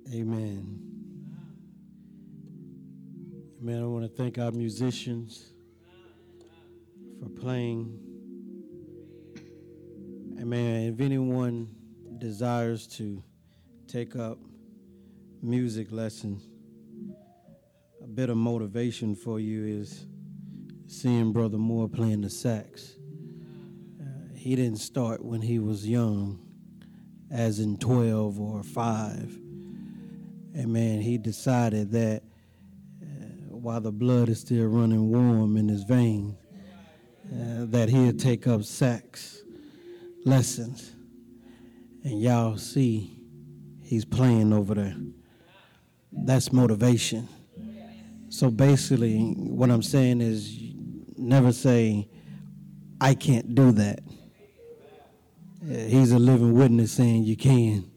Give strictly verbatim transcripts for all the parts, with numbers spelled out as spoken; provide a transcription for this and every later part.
Amen. Amen. I want to thank our musicians for playing. Amen. If anyone desires to take up music lessons, a bit of motivation for you is seeing Brother Moore playing the sax. Uh, he didn't start when he was young, as in twelve or five. Amen. He decided that uh, while the blood is still running warm in his veins, uh, that he'll take up sax lessons. And y'all see he's playing over there. That's motivation. So basically, what I'm saying is never say, I can't do that. Uh, he's a living witness saying you can.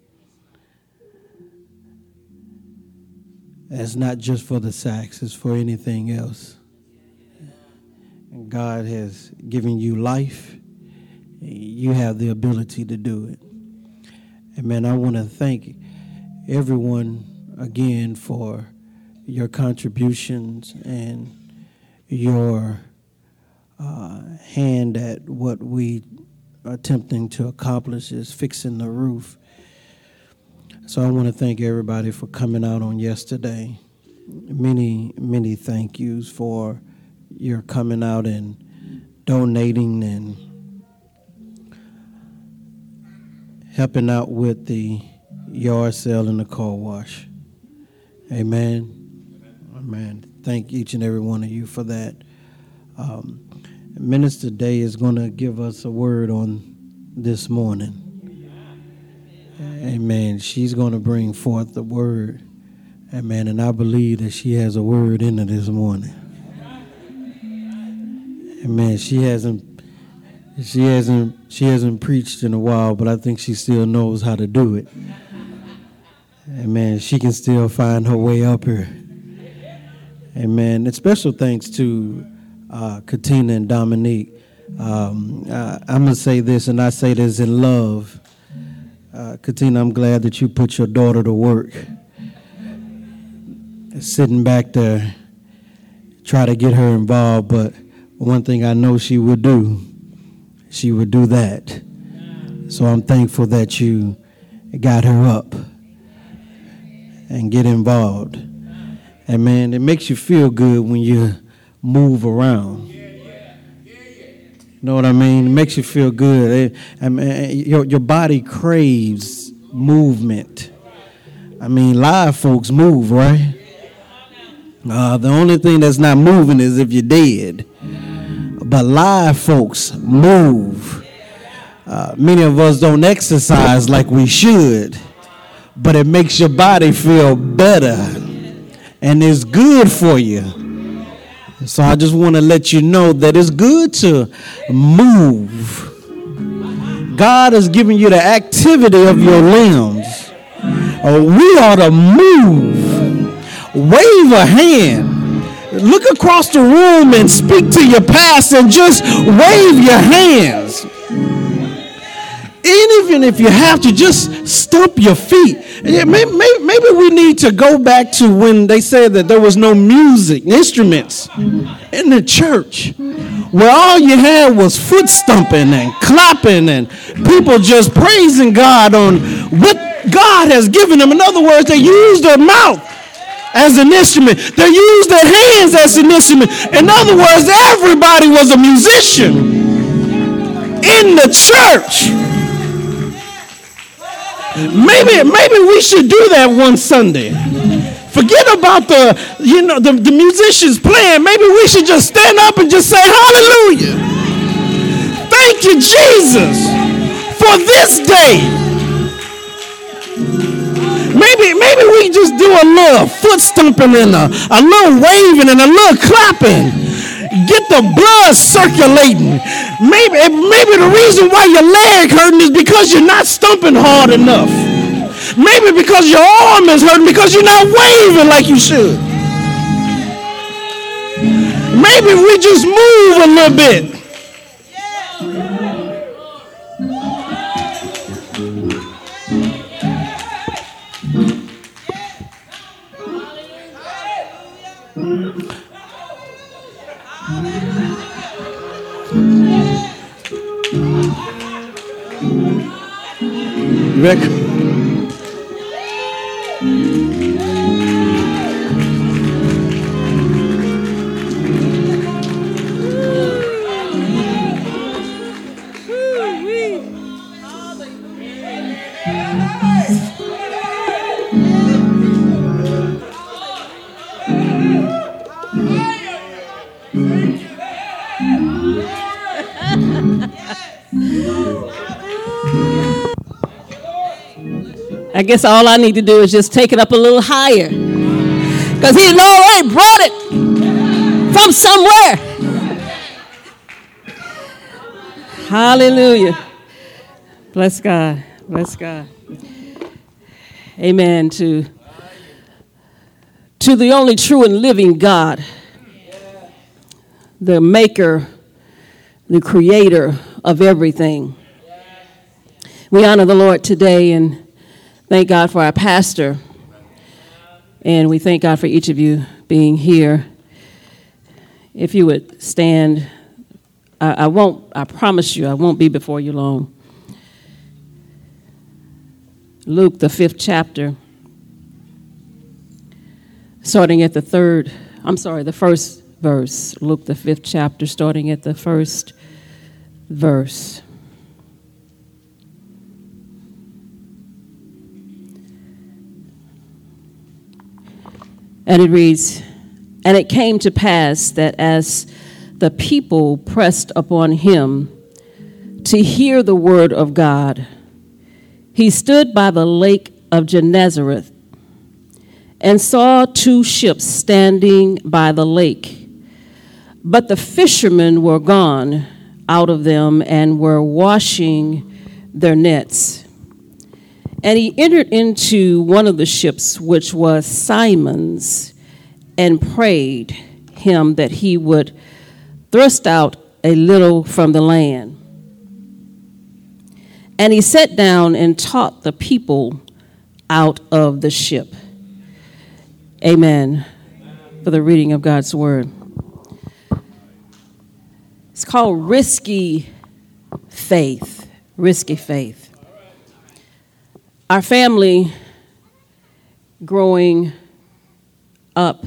It's not just for the sax, it's for anything else. And God has given you life. You have the ability to do it. Amen. I want to thank everyone again for your contributions and your uh, hand at what we are attempting to accomplish is fixing the roof. So I want to thank everybody for coming out on yesterday. Many, many thank yous for your coming out and donating and helping out with the yard sale and the car wash. Amen. Amen. Thank each and every one of you for that. Um, Minister Day is going to give us a word on this morning. Amen. She's going to bring forth the word. Amen. And I believe that she has a word in her this morning. Amen. She hasn't she hasn't she hasn't preached in a while, but I think she still knows how to do it. Amen. She can still find her way up here. Amen. And special thanks to uh, Katina and Dominique. Um, I, I'm going to say this, and I say this in love. Uh, Katina, I'm glad that you put your daughter to work. Sitting back there, try to get her involved, but one thing I know she would do, she would do that. So I'm thankful that you got her up and get involved. And man, it makes you feel good when you move around. You know what I mean? It makes you feel good. I mean, your, your body craves movement. I mean, live folks move, right? Uh, the only thing that's not moving is if you're dead. But live folks move. Uh, many of us don't exercise like we should, but it makes your body feel better and it's good for you. So I just want to let you know that it's good to move. God has given you the activity of your limbs. Uh, we ought to move. Wave a hand. Look across the room and speak to your past and just wave your hands. And even if you have to, just stomp your feet. Maybe, maybe, maybe we need to go back to when they said that there was no music, instruments in the church, where all you had was foot stomping and clapping and people just praising God on what God has given them. In other words, they used their mouth as an instrument. They used their hands as an instrument. In other words, everybody was a musician in the church. Maybe, maybe we should do that one Sunday. Forget about the, you know, the, the musicians playing. Maybe we should just stand up and just say, hallelujah. Thank you, Jesus, for this day. Maybe, maybe we just do a little foot stomping and a, a little waving and a little clapping. Get the blood circulating. Maybe, maybe the reason why your leg hurting is because you're not stomping hard enough. Maybe because your arm is hurting because you're not waving like you should. Maybe we just move a little bit. You ready? I guess all I need to do is just take it up a little higher. Because he already brought it from somewhere. Hallelujah. Bless God. Bless God. Amen. To, to the only true and living God, the maker, the creator of everything. We honor the Lord today and thank God for our pastor, and we thank God for each of you being here. If you would stand, I, I won't, I promise you, I won't be before you long. Luke, the fifth chapter, starting at the third, I'm sorry, the first verse. Luke, the fifth chapter, starting at the first verse. And it reads, "And it came to pass that as the people pressed upon him to hear the word of God, he stood by the lake of Gennesaret and saw two ships standing by the lake. But the fishermen were gone out of them and were washing their nets. And he entered into one of the ships, which was Simon's, and prayed him that he would thrust out a little from the land. And he sat down and taught the people out of the ship." Amen. For the reading of God's word. It's called risky faith. Risky faith. Our family growing up,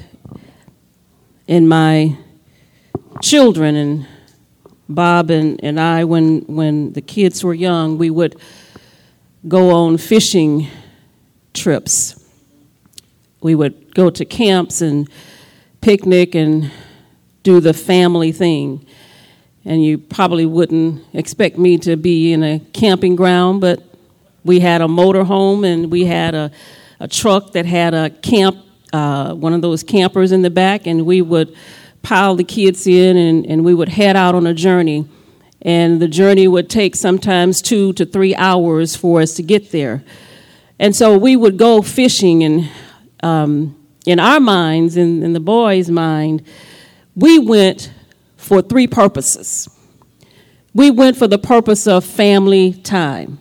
in my children and Bob and, and I, when, when the kids were young, we would go on fishing trips. We would go to camps and picnic and do the family thing. And you probably wouldn't expect me to be in a camping ground, but we had a motor home and we had a, a truck that had a camp, uh, one of those campers in the back, and we would pile the kids in and, and we would head out on a journey. And the journey would take sometimes two to three hours for us to get there. And so we would go fishing, and um, in our minds, in, in the boys' mind, we went for three purposes. We went for the purpose of family time.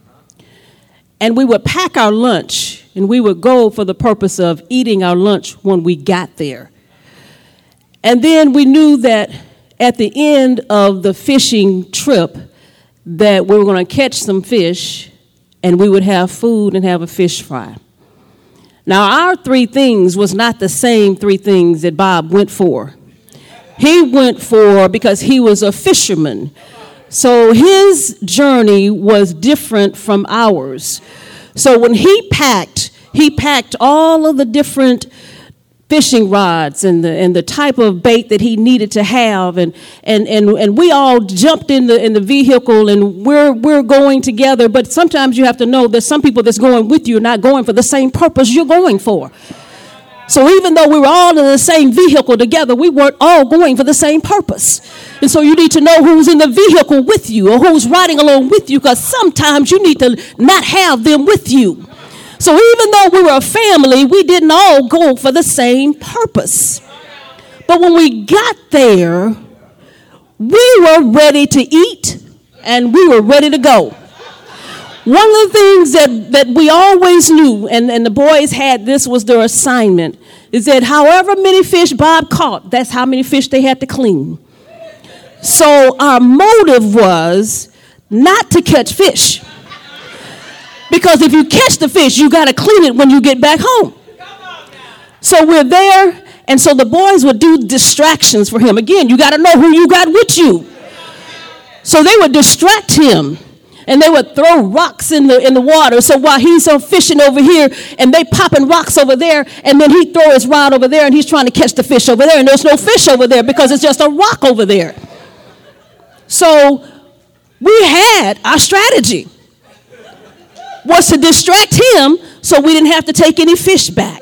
And we would pack our lunch, and we would go for the purpose of eating our lunch when we got there. And then we knew that at the end of the fishing trip that we were going to catch some fish, and we would have food and have a fish fry. Now, our three things was not the same three things that Bob went for. He went for, because he was a fisherman, so his journey was different from ours. So when he packed, he packed all of the different fishing rods and the and the type of bait that he needed to have, and and and, and we all jumped in the in the vehicle, and we're we're going together. But sometimes you have to know that some people that's going with you are not going for the same purpose you're going for. So even though we were all in the same vehicle together, we weren't all going for the same purpose. And so you need to know who's in the vehicle with you or who's riding along with you, because sometimes you need to not have them with you. So even though we were a family, we didn't all go for the same purpose. But when we got there, we were ready to eat and we were ready to go. One of the things that, that we always knew, and, and the boys had this was their assignment, is that however many fish Bob caught, that's how many fish they had to clean. So our motive was not to catch fish. Because if you catch the fish, you got to clean it when you get back home. So we're there, and so the boys would do distractions for him. Again, you got to know who you got with you. So they would distract him, and they would throw rocks in the in the water. So while he's uh, fishing over here, and they popping rocks over there, and then he throw his rod over there, and he's trying to catch the fish over there, and there's no fish over there because it's just a rock over there. So we had our strategy was to distract him so we didn't have to take any fish back.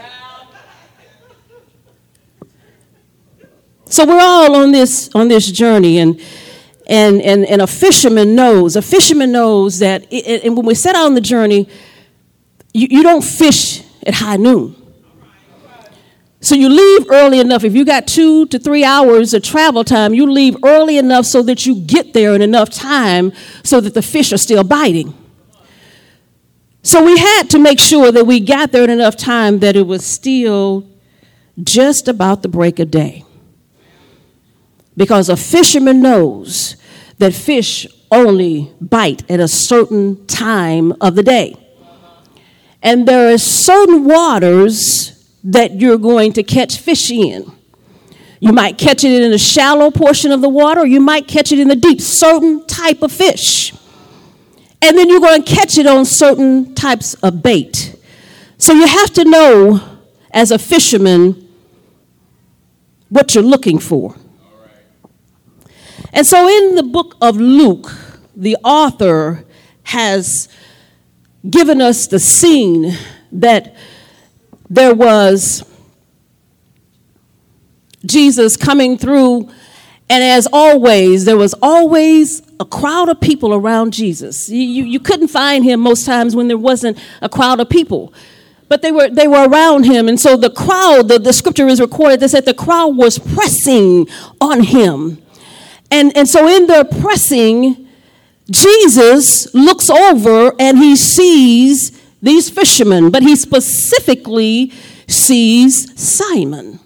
So we're all on this on this journey, and and and, and a fisherman knows, a fisherman knows that, it, and when we set out on the journey, you, you don't fish at high noon. So you leave early enough. If you got two to three hours of travel time, you leave early enough so that you get there in enough time so that the fish are still biting. So we had to make sure that we got there in enough time that it was still just about the break of day. Because a fisherman knows that fish only bite at a certain time of the day. And there are certain waters that you're going to catch fish in. You might catch it in a shallow portion of the water, or you might catch it in the deep, certain type of fish. And then you're going to catch it on certain types of bait. So you have to know, as a fisherman, what you're looking for. And so in the book of Luke, the author has given us the scene that there was Jesus coming through, and as always, there was always a crowd of people around Jesus. You, you, you couldn't find him most times when there wasn't a crowd of people. But they were they were around him. And so the crowd, the, the scripture is recorded that said the crowd was pressing on him. And, and so in their pressing, Jesus looks over and he sees these fishermen, but he specifically sees Simon.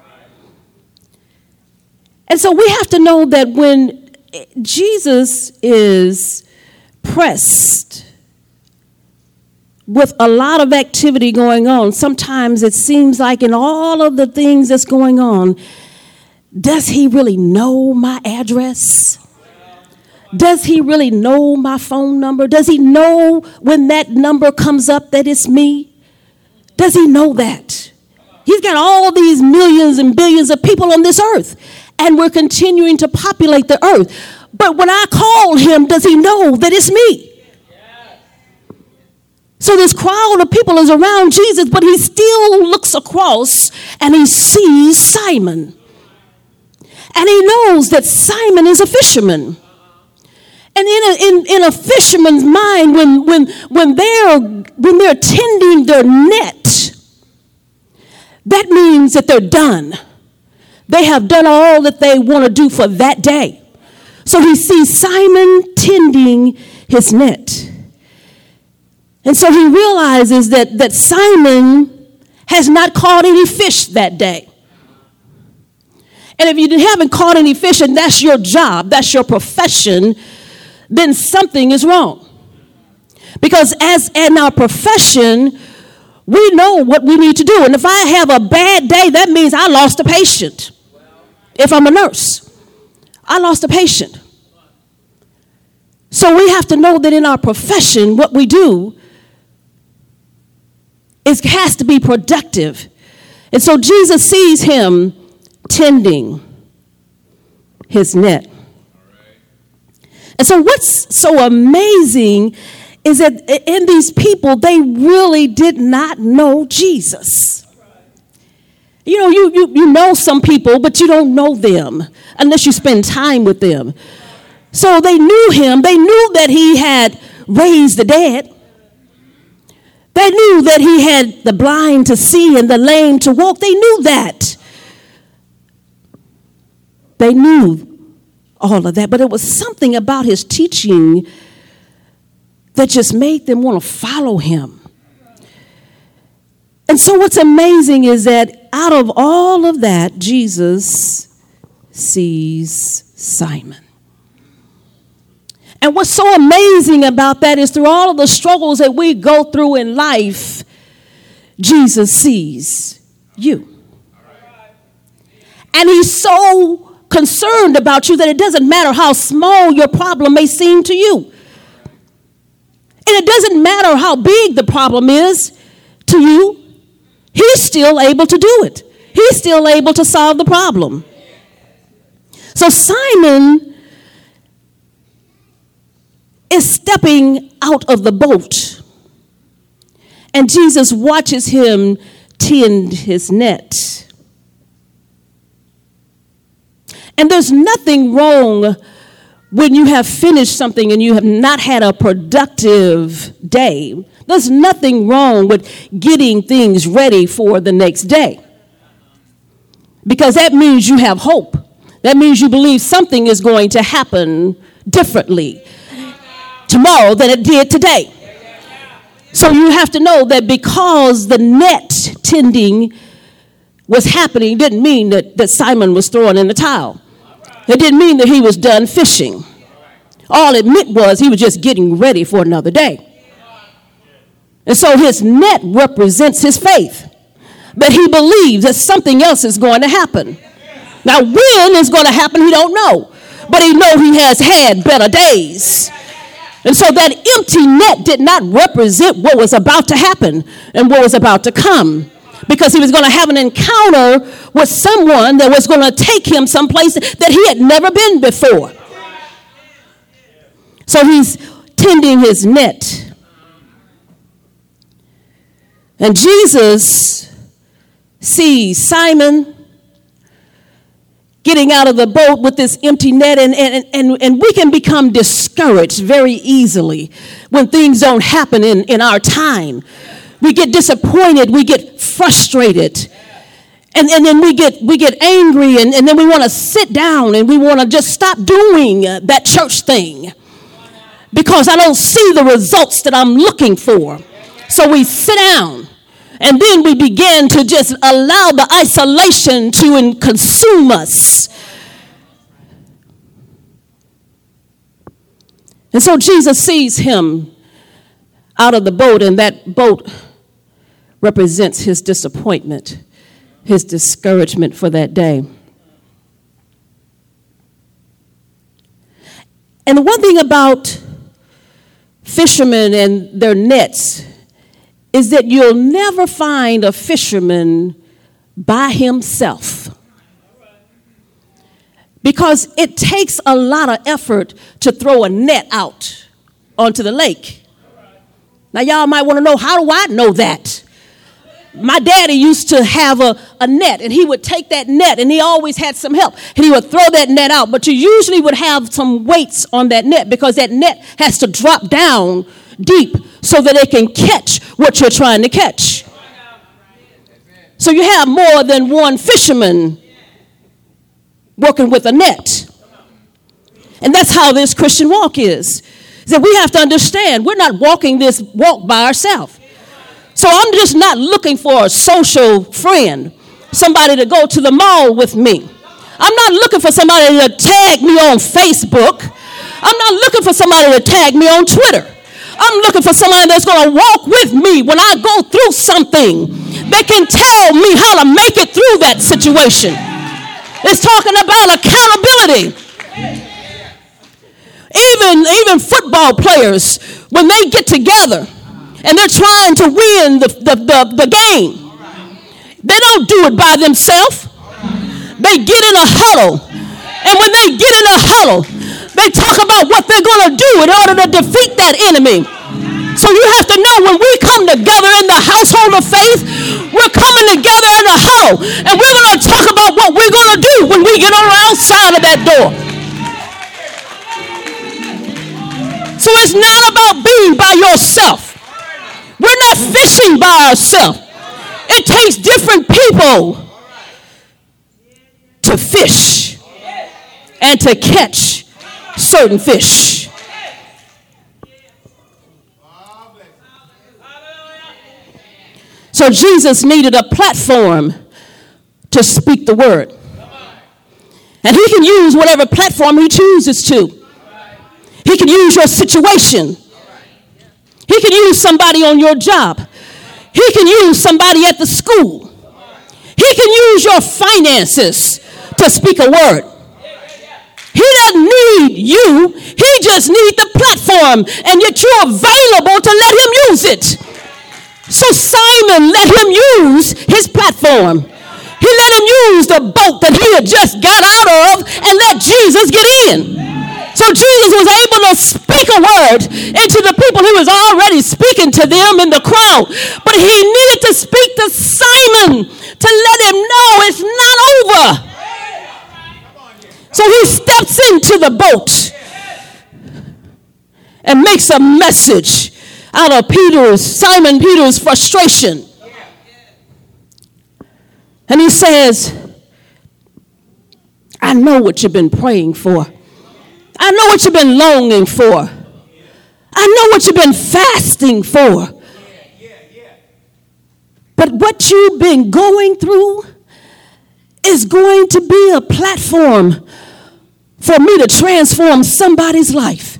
And so we have to know that when Jesus is pressed with a lot of activity going on, sometimes it seems like in all of the things that's going on, does he really know my address? Does he really know my phone number? Does he know when that number comes up that it's me? Does he know that? He's got all these millions and billions of people on this earth, and we're continuing to populate the earth. But when I call him, does he know that it's me? So this crowd of people is around Jesus, but he still looks across and he sees Simon. And he knows that Simon is a fisherman. And in a, in, in a fisherman's mind, when, when, when, they're, when they're tending their net, that means that they're done. They have done all that they want to do for that day. So he sees Simon tending his net. And so he realizes that, that Simon has not caught any fish that day. And if you haven't caught any fish and that's your job, that's your profession, then something is wrong. Because as in our profession, we know what we need to do. And if I have a bad day, that means I lost a patient. If I'm a nurse, I lost a patient. So we have to know that in our profession, what we do is has to be productive. And so Jesus sees him tending his net. And so what's so amazing is that in these people, they really did not know Jesus. You know, you, you, you know some people, but you don't know them unless you spend time with them. So they knew him. They knew that he had raised the dead. They knew that he had the blind to see and the lame to walk. They knew that. They knew all of that, but it was something about his teaching that just made them want to follow him. And so what's amazing is that out of all of that, Jesus sees Simon. And what's so amazing about that is through all of the struggles that we go through in life, Jesus sees you. And he's so concerned about you that it doesn't matter how small your problem may seem to you. And it doesn't matter how big the problem is to you. He's still able to do it. He's still able to solve the problem. So Simon is stepping out of the boat, and Jesus watches him tend his net. And there's nothing wrong when you have finished something and you have not had a productive day. There's nothing wrong with getting things ready for the next day, because that means you have hope. That means you believe something is going to happen differently tomorrow than it did today. So you have to know that because the net tending was happening didn't mean that, that Simon was throwing in the towel. It didn't mean that he was done fishing. All it meant was he was just getting ready for another day. And so his net represents his faith, that he believes that something else is going to happen. Now, when it's going to happen, he don't know. But he know he has had better days. And so that empty net did not represent what was about to happen and what was about to come, because he was going to have an encounter with someone that was going to take him someplace that he had never been before. So he's tending his net. And Jesus sees Simon getting out of the boat with this empty net, and, and, and, and we can become discouraged very easily when things don't happen in, in our time. We get disappointed, we get frustrated, and, and then we get we get angry, and, and then we want to sit down and we want to just stop doing uh, that church thing because I don't see the results that I'm looking for. So we sit down. And then we begin to just allow the isolation to consume us. And so Jesus sees him out of the boat, and that boat represents his disappointment, his discouragement for that day. And the one thing about fishermen and their nets is that you'll never find a fisherman by himself, because it takes a lot of effort to throw a net out onto the lake. Now, y'all might want to know, how do I know that? My daddy used to have a, a net, and he would take that net, and he always had some help, and he would throw that net out. But you usually would have some weights on that net, because that net has to drop down deep so that it can catch what you're trying to catch. So you have more than one fisherman working with a net. And that's how this Christian walk is. Is that we have to understand we're not walking this walk by ourselves. So I'm just not looking for a social friend, somebody to go to the mall with me. I'm not looking for somebody to tag me on Facebook. I'm not looking for somebody to tag me on Twitter. I'm looking for somebody that's going to walk with me when I go through something. They can tell me how to make it through that situation. It's talking about accountability. Even, even football players, when they get together and they're trying to win the, the, the, the game, they don't do it by themselves. They get in a huddle. And when they get in a huddle, they talk about what they're going to do in order to defeat that enemy. So you have to know, when we come together in the household of faith, we're coming together in a huddle, and we're going to talk about what we're going to do when we get on the outside of that door. So it's not about being by yourself. We're not fishing by ourselves. It takes different people to fish and to catch certain fish. So Jesus needed a platform to speak the word. And he can use whatever platform he chooses to. He can use your situation. He can use somebody on your job. He can use somebody at the school. He can use your finances to speak a word. He doesn't need you. He just needs the platform, and yet you're available to let him use it. So Simon let him use his platform. He let him use the boat that he had just got out of and let Jesus get in. So Jesus was able to speak a word into the people. He was already speaking to them in the crowd. But he needed to speak to Simon to let him know it's not over. So he steps into the boat and makes a message out of Peter's, Simon Peter's frustration. And he says, I know what you've been praying for. I know what you've been longing for. I know what you've been fasting for. But what you've been going through is going to be a platform for me to transform somebody's life.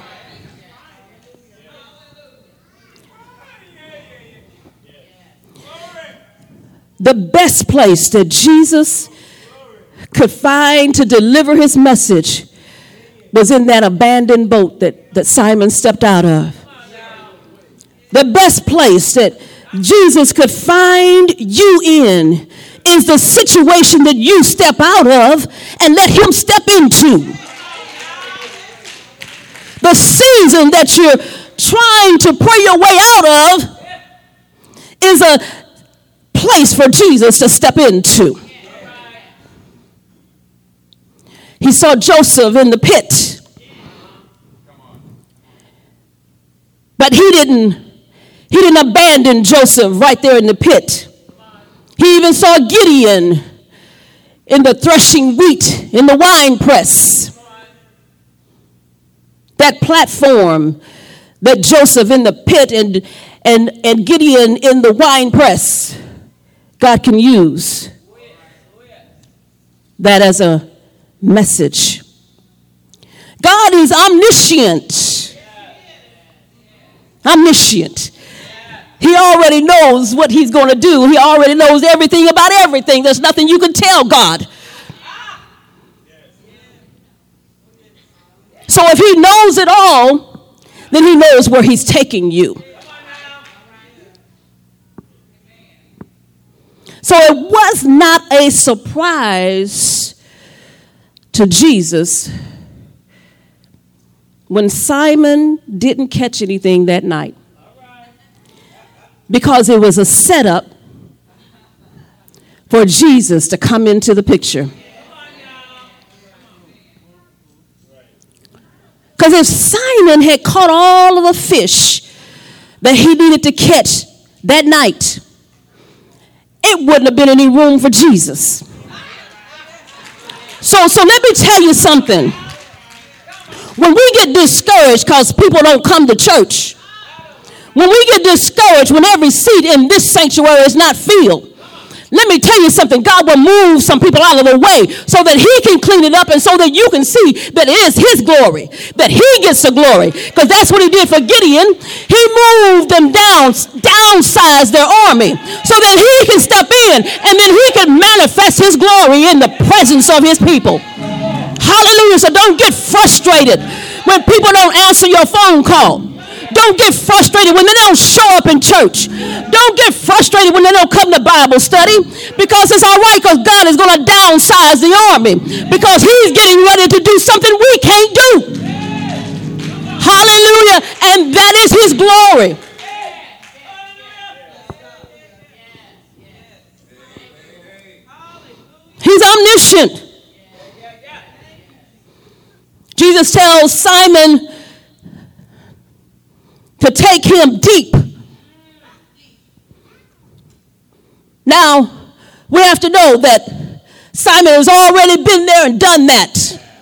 The best place that Jesus could find to deliver his message was in that abandoned boat that, that Simon stepped out of. The best place that Jesus could find you in is the situation that you step out of and let him step into. The season that you're trying to pray your way out of is a place for Jesus to step into. He saw Joseph in the pit, but he didn't he didn't abandon Joseph right there in the pit. He even saw Gideon in the threshing wheat in the wine press. That platform that Joseph in the pit and and and Gideon in the wine press, God can use that as a message. God is omniscient. Omniscient. He already knows what he's going to do. He already knows everything about everything. There's nothing you can tell God. So if he knows it all, then he knows where he's taking you. So it was not a surprise to Jesus when Simon didn't catch anything that night, because it was a setup for Jesus to come into the picture. Because if Simon had caught all of the fish that he needed to catch that night, it wouldn't have been any room for Jesus. So, so let me tell you something. When we get discouraged because people don't come to church, when we get discouraged when every seat in this sanctuary is not filled, let me tell you something. God will move some people out of the way so that he can clean it up and so that you can see that it is his glory, that he gets the glory. Because that's what he did for Gideon. He moved them down, downsized their army so that he can step in and then he can manifest his glory in the presence of his people. Hallelujah. So don't get frustrated when people don't answer your phone call. Don't get frustrated when they don't show up in church. Don't get frustrated when they don't come to Bible study, because it's all right, because God is going to downsize the army because he's getting ready to do something we can't do. Hallelujah. And that is his glory. He's omniscient. Jesus tells Simon to take him deep. Now, we have to know that Simon has already been there and done that.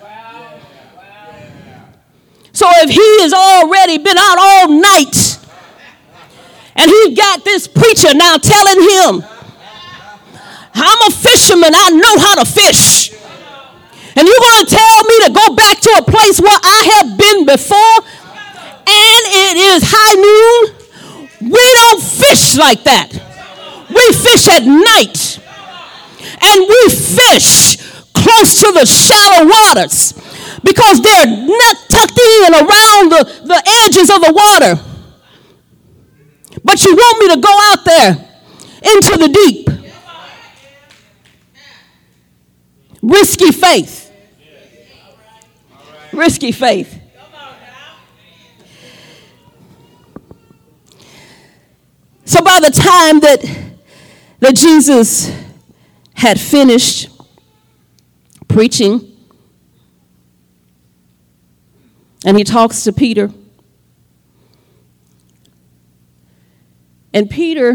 So if he has already been out all night and he got this preacher now telling him, I'm a fisherman, I know how to fish. And you're going to tell me to go back to a place where I have been before, and it is high noon? We don't fish like that. We fish at night, and we fish close to the shallow waters because they're not tucked in around the, the edges of the water. But you want me to go out there into the deep. Risky faith. Risky faith. So by the time that, that Jesus had finished preaching, and he talks to Peter, and Peter,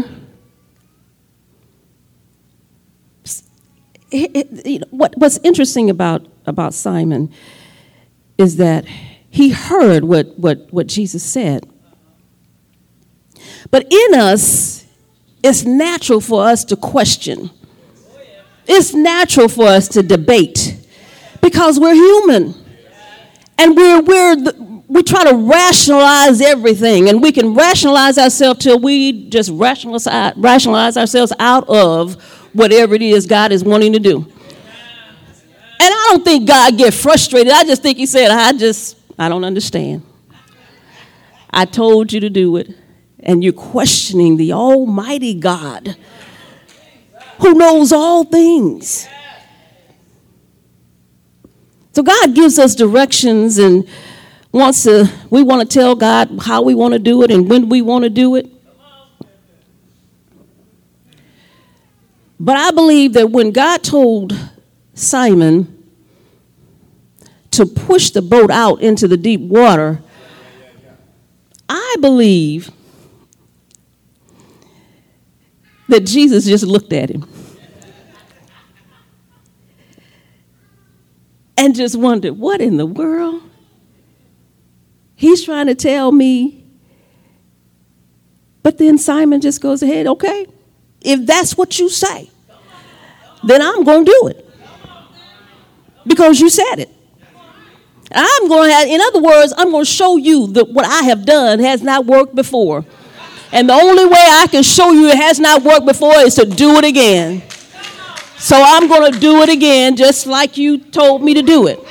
you know, what, what's interesting about, about Simon is that he heard what, what, what Jesus said. But in us, it's natural for us to question. It's natural for us to debate because we're human. And we're, we're the, we try to rationalize everything, and we can rationalize ourselves till we just rationalize, rationalize ourselves out of whatever it is God is wanting to do. And I don't think God gets frustrated. I just think he said, I just, I don't understand. I told you to do it, and you're questioning the almighty God who knows all things. So God gives us directions and wants to, we want to tell God how we want to do it and when we want to do it. But I believe that when God told Simon to push the boat out into the deep water, I believe that Jesus just looked at him and just wondered, what in the world? He's trying to tell me. But then Simon just goes ahead, okay, if that's what you say, then I'm going to do it. Because you said it. I'm going to have, in other words, I'm going to show you that what I have done has not worked before. And the only way I can show you it has not worked before is to do it again. So I'm going to do it again just like you told me to do it.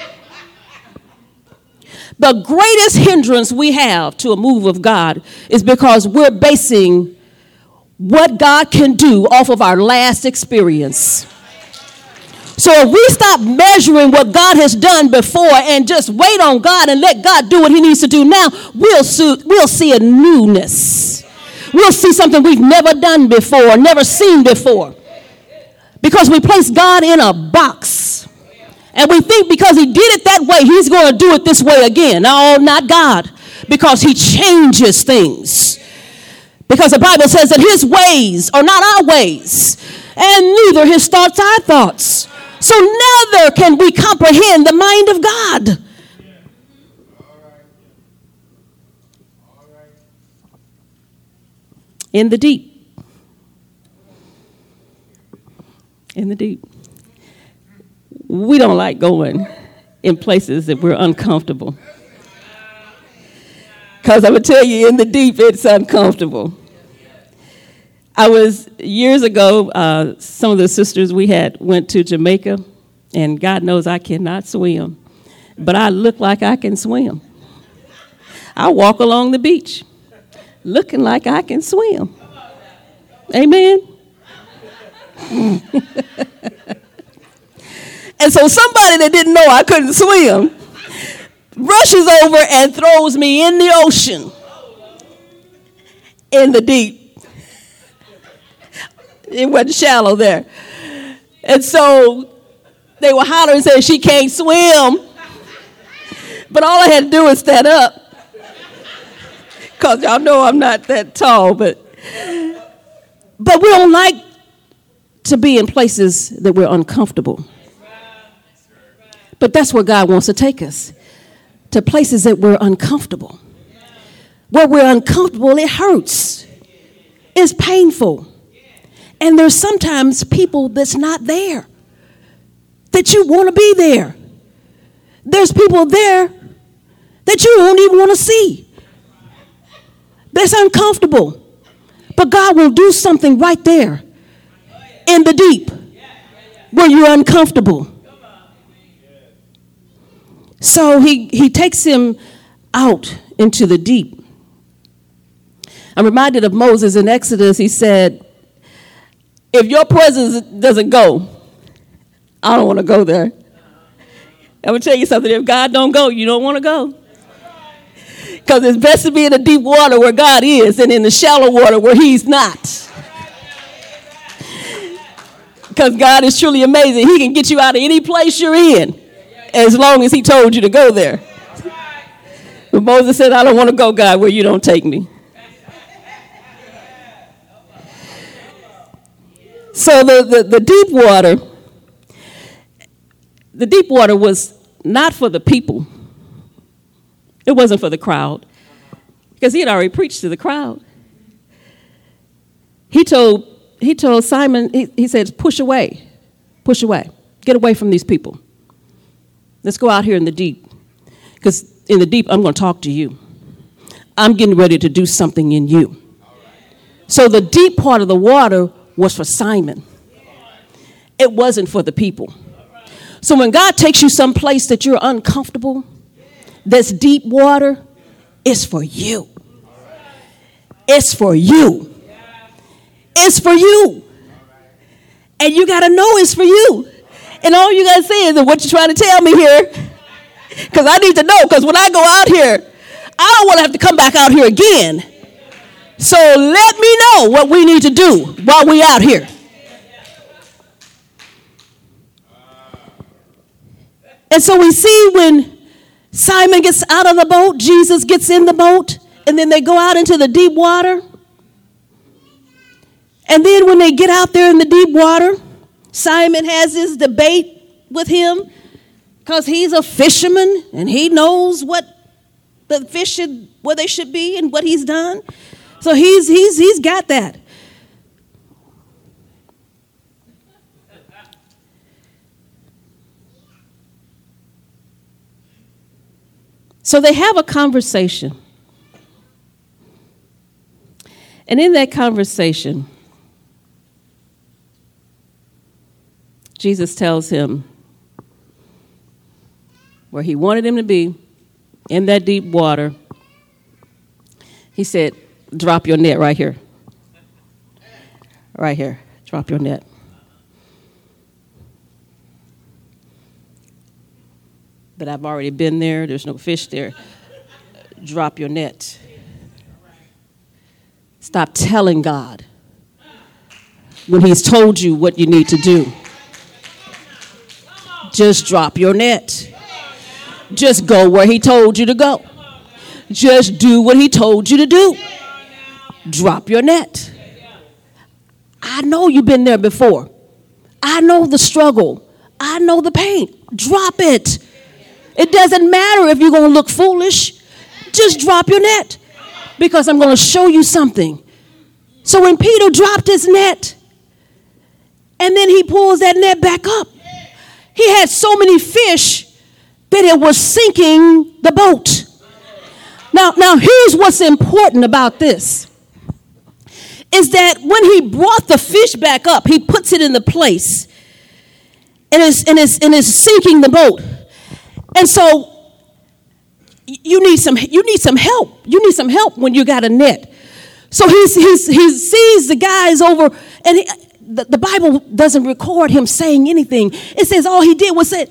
The greatest hindrance we have to a move of God is because we're basing what God can do off of our last experience. So if we stop measuring what God has done before and just wait on God and let God do what he needs to do now, we'll see, we'll see a newness. We'll see something we've never done before, never seen before. Because we place God in a box. And we think because he did it that way, he's going to do it this way again. No, not God. Because he changes things. Because the Bible says that his ways are not our ways. And neither his thoughts our thoughts. So neither can we comprehend the mind of God. In the deep. In the deep. We don't like going in places that we're uncomfortable. Because I would tell you, in the deep, it's uncomfortable. I was, years ago, uh, some of the sisters we had went to Jamaica, and God knows I cannot swim, but I look like I can swim. I walk along the beach looking like I can swim. Amen? And so somebody that didn't know I couldn't swim rushes over and throws me in the ocean, in the deep. It wasn't shallow there. And so they were hollering and saying, she can't swim. But all I had to do was stand up. Because y'all know I'm not that tall. But, but we don't like to be in places that we're uncomfortable. But that's where God wants to take us. To places that we're uncomfortable. Where we're uncomfortable, it hurts. It's painful. And there's sometimes people that's not there. That you want to be there. there's people there that you don't even want to see. That's uncomfortable. But God will do something right there in the deep where you're uncomfortable. So he, he takes him out into the deep. I'm reminded of Moses in Exodus. He said, if your presence doesn't go, I don't want to go there. I'm going to tell you something. If God don't go, you don't want to go. Because it's best to be in the deep water where God is than in the shallow water where he's not. Because God is truly amazing. He can get you out of any place you're in as long as he told you to go there. But Moses said, I don't want to go, God, where you don't take me. So the, the, the deep water, the deep water was not for the people. It wasn't for the crowd, because he had already preached to the crowd. He told he told Simon, he, he said, push away, push away, get away from these people. Let's go out here in the deep, because in the deep, I'm going to talk to you. I'm getting ready to do something in you. So the deep part of the water was for Simon. It wasn't for the people. So when God takes you someplace that you're uncomfortable, this deep water is for you. It's for you. It's for you. And you got to know it's for you. And all you got to say is, what you trying to tell me here? Because I need to know, because when I go out here, I don't want to have to come back out here again. So let me know what we need to do while we out here. And so we see when Simon gets out of the boat, Jesus gets in the boat, and then they go out into the deep water. And then when they get out there in the deep water, Simon has this debate with him because he's a fisherman and he knows what the fish should, where they should be and what he's done. So he's he's he's got that. So they have a conversation. And in that conversation, Jesus tells him where he wanted him to be, in that deep water. He said, drop your net right here. Right here. Drop your net. But I've already been there. There's no fish there. Drop your net. Stop telling God when he's told you what you need to do. Just drop your net. Just go where he told you to go. Just do what he told you to do. Drop your net. I know you've been there before. I know the struggle. I know the pain. Drop it. It doesn't matter if you're going to look foolish. Just drop your net, because I'm going to show you something. So when Peter dropped his net, and then he pulls that net back up, he had so many fish that it was sinking the boat. Now, now here's what's important about this, is that when he brought the fish back up, he puts it in the place, and it's, and it's, and it's sinking the boat. And so you need some you need some help. You need some help when you got a net. So he's, he's, he sees the guys over, and he, the, the Bible doesn't record him saying anything. It says all he did was say,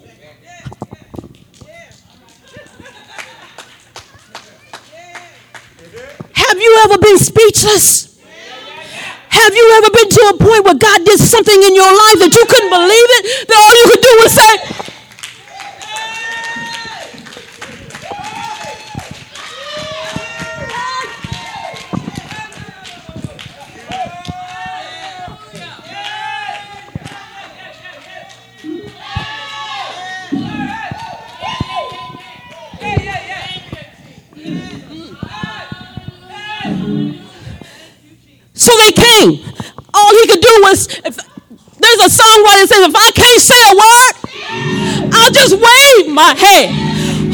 have you ever been speechless? Have you ever been to a point where God did something in your life that you couldn't believe it? That all you could do was say, so they came. All he could do was, if, there's a songwriter that says, if I can't say a word, I'll just wave my hand.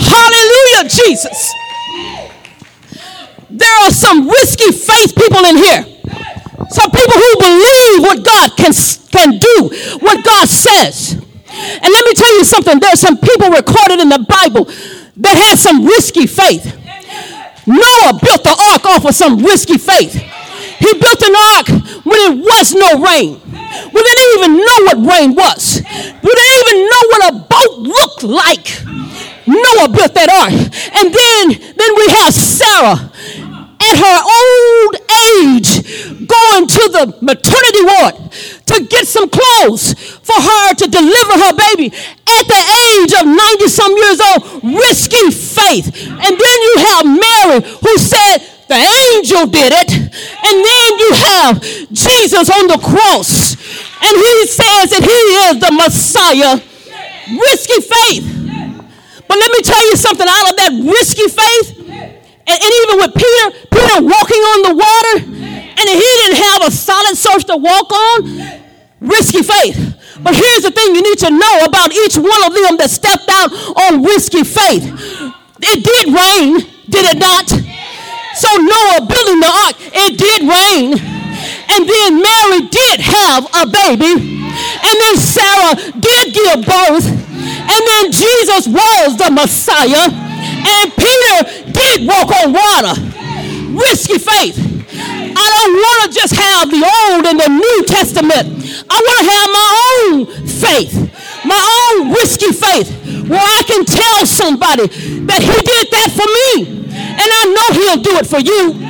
Hallelujah, Jesus. There are some risky faith people in here. Some people who believe what God can, can do, what God says. And let me tell you something. There's some people recorded in the Bible that had some risky faith. Noah built the ark off of some risky faith. He built an ark when there was no rain. We didn't even know what rain was. We didn't even know what a boat looked like. Noah built that ark. And then, then we have Sarah at her old age going to the maternity ward to get some clothes for her to deliver her baby at the age of ninety some years old. Risky faith. And then you have Mary who said the angel did it. And then you have Jesus on the cross and he says that he is the Messiah. Risky faith. But let me tell you something, out of that risky faith, and, and even with Peter, Peter walking on the water, and he didn't have a solid surface to walk on, risky faith. But here's the thing you need to know about each one of them that stepped out on risky faith. It did rain, did it not? So Noah building the ark, it did rain. And then Mary did have a baby. And then Sarah did give birth. And then Jesus was the Messiah. And Peter did walk on water. Risky faith. I don't want to just have the Old and the New Testament. I want to have my own faith. My own risky faith. Where I can tell somebody that he did that for me. And I know he'll do it for you.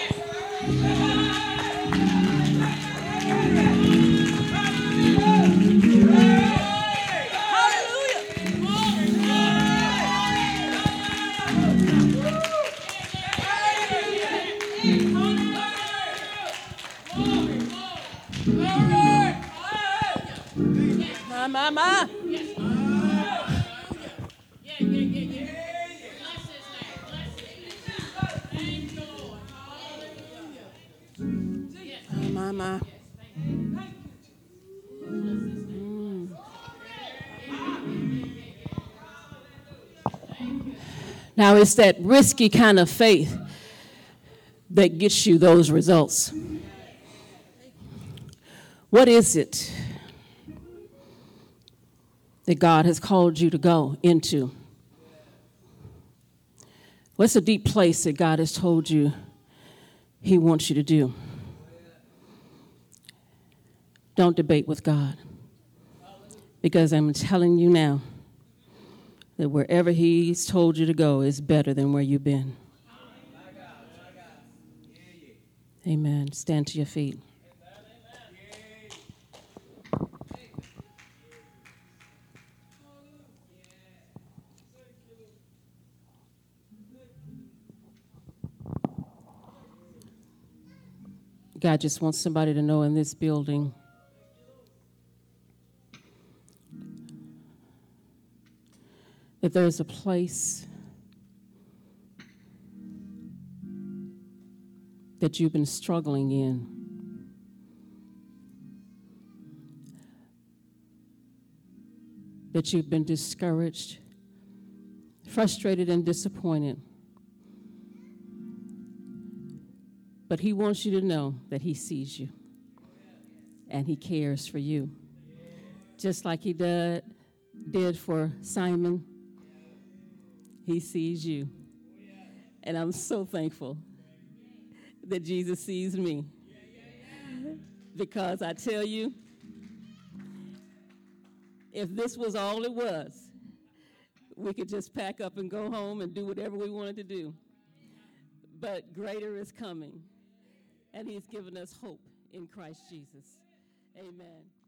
My, my, my. My, my. Mm. Now it's that risky kind of faith that gets you those results. What is it that God has called you to go into? What's a deep place that God has told you he wants you to do? Don't debate with God. Because I'm telling you now that wherever he's told you to go is better than where you've been. Amen. Stand to your feet. God just wants somebody to know in this building that there's a place that you've been struggling in. That you've been discouraged, frustrated, and disappointed. But he wants you to know that he sees you and he cares for you. Just like he did, did for Simon, he sees you. And I'm so thankful that Jesus sees me. Because I tell you, if this was all it was, we could just pack up and go home and do whatever we wanted to do. But greater is coming. And he's given us hope in Christ Jesus. Amen.